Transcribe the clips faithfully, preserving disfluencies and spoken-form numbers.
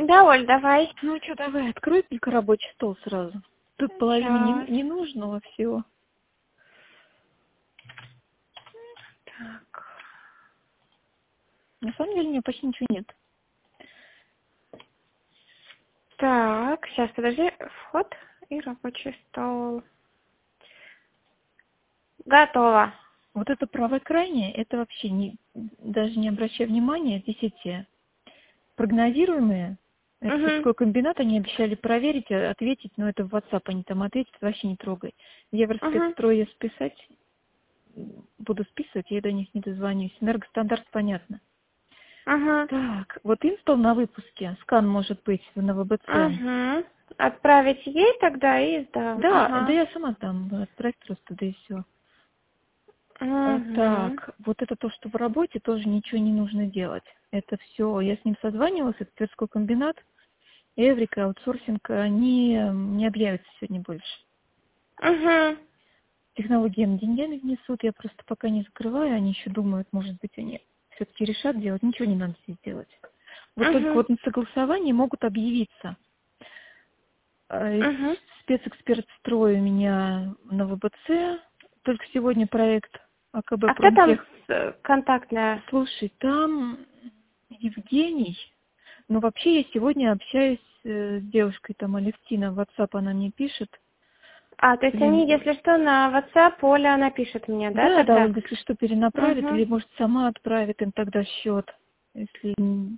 Да, Оль, давай. Ну что, давай, открой только рабочий стол сразу. Тут половина не, ненужного всего. Так. На самом деле у меня почти ничего нет. Так, сейчас, подожди. Вход и рабочий стол. Готово. Вот это правое крайнее, это вообще не, даже не обращая внимания, здесь эти прогнозируемые, это Угу. тверской комбинат, они обещали проверить, ответить, но это в WhatsApp они там ответят, вообще не трогай. Евроспецстрой я списать, буду списывать, я до них не дозвонюсь. Энергостандарт понятно. Ага. Так, вот инсталл на выпуске, скан может быть на ВБЦ. Угу. Отправить ей тогда и сдам. Да, Ага. да я сама там отправь просто, да и все. Угу. Так, вот это то, что в работе, тоже ничего не нужно делать. Это все, я с ним созванивалась, это Тверской комбинат, Эврика, аутсорсинг, они не объявятся сегодня больше. Угу. Технологии им деньгами внесут, я просто пока не закрываю, они еще думают, может быть, они все-таки решат делать, ничего не надо здесь делать. Вот Угу. только вот на согласовании могут объявиться. Угу. Спецэксперт строй у меня на ВБЦ, только сегодня проект АКБ А кто там Промтех. с- контактная? Слушай, там Евгений, но вообще я сегодня общаюсь э, с девушкой, там Алевтина, в WhatsApp она мне пишет. А, то есть Блин. они, если что, на WhatsApp Оля напишет мне, да, Да, тогда? да, Ольга, если что, перенаправит, Угу. или может сама отправит им тогда счет. Если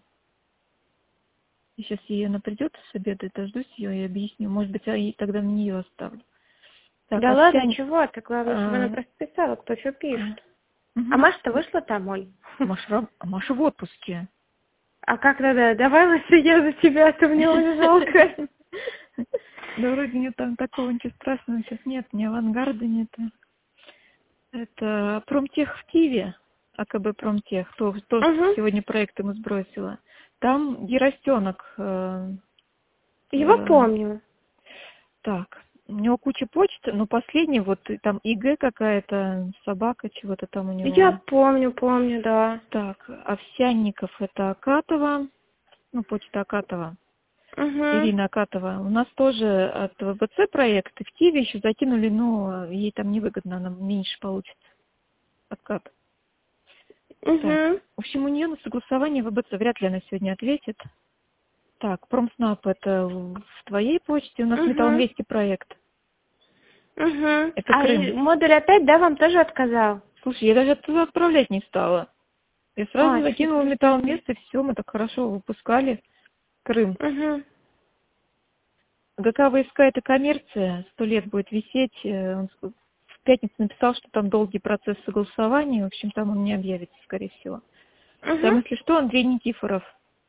сейчас ей она придет с обеда, дождусь ее и объясню. Может быть, я ей тогда на нее оставлю. Так, Да а ладно, вся... чего ты? Главное, чтобы она а, просто писала, кто что пишет. Мгм. А Маша-то вышла там, Оль? Маша, раб- а Маша в отпуске. А как надо? Давай лучше я за тебя, а то мне уже жалко. Да вроде нет там такого ничего страшного сейчас нет, ни авангарда нет. Это Промтех в Киеве, АКБ Промтех, то, то что Угу. сегодня проект ему сбросила. Там Герастенок. Э, Его э, помню. так, у него куча почт, но последний вот и там ИГ какая-то, собака, чего-то там у Я него. помню, помню, да. Так, Овсянников это Акатова, ну почта Акатова. Угу. Ирина Акатова. У нас тоже от ВБЦ проект, и в Киеве еще закинули, но ей там невыгодно, она меньше получит откат. Так, Угу. в общем, у нее на согласование ВБЦ вряд ли она сегодня ответит. Так, Промснаб это в твоей почте, у нас Угу. Металлинвести проект. Угу. Это А и Крым. модуль опять, да, вам тоже отказал? Слушай, я даже оттуда отправлять не стала. Я сразу А, закинула супер. Металлинвест, и все, мы так хорошо выпускали. Крым. Угу. ГК ВСК это коммерция, сто лет будет висеть. э, Он ск- в пятницу написал, что там долгий процесс согласования. В общем, там он не объявится, скорее всего. Там, Угу. если что, Андрей Никифоров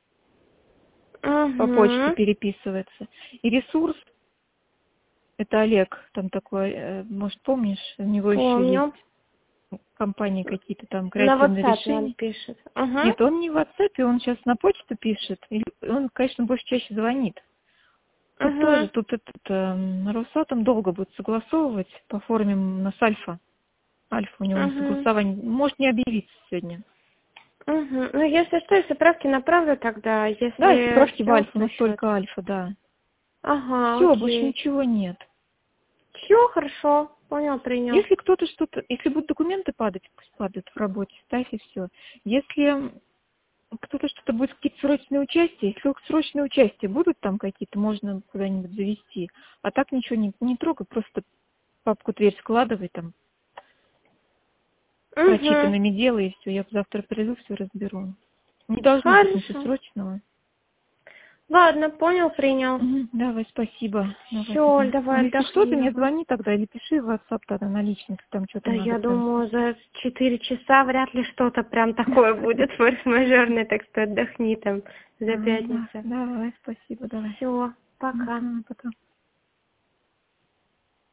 по почте Угу. переписывается. И ресурс, это Олег, там такой, э, может, помнишь, у него еще Помню. есть компании какие-то там На креативные WhatsApp он решения. пишет. Угу. Нет, он не в WhatsApp, он сейчас на почту пишет. И он, конечно, больше чаще звонит. Тут тоже, Угу. тут этот эм, Росатом долго будет согласовывать по форме на Альфа. Альфа у него на Угу. согласование. Может не объявиться сегодня. Угу. Ну, если что, если правки направлю тогда, Да, если справки в все, Альфа, у то нас счет. только Альфа, да. Ага, Все, больше окей. ничего нет. Все хорошо. Понял, принял. Если кто-то что-то, если будут документы падать, пусть падают в работе, ставь и все. Если кто-то что-то будет, какие-то срочные участия, если только срочные участия будут там какие-то, можно куда-нибудь завести. А так ничего не, не трогай, просто папку дверь складывай там, Угу. прочитанными делай, и все. Я завтра приду, все разберу. Не должно быть ничего Хорошо. срочного. Ладно, понял, принял. Мгм, давай, спасибо. Давай Все, тогда. давай Ну, если что, ты отдохни. мне Ага. звони тогда или пиши в WhatsApp тогда на личный, если там что-то Да надо я прям. думаю, за четыре часа вряд ли что-то прям такое будет форс-мажорное, так что отдохни там за Ага, пятницу. давай, спасибо, давай. Все, пока. Ага, потом.